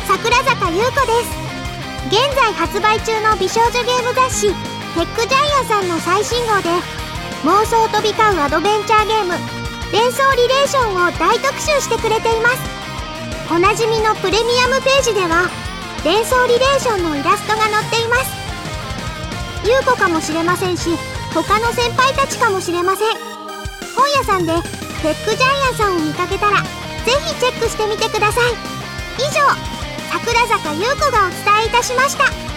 桜坂優子です。現在発売中の美少女ゲーム雑誌テックジャイアンさんの最新号で妄想飛び交うアドベンチャーゲーム連想リレーションを大特集してくれています。おなじみのプレミアムページでは連想リレーションのイラストが載っています。優子かもしれませんし、他の先輩たちかもしれません。本屋さんでテックジャイアンさんを見かけたらぜひチェックしてみてください。以上、桜坂優子がお伝えいたしました。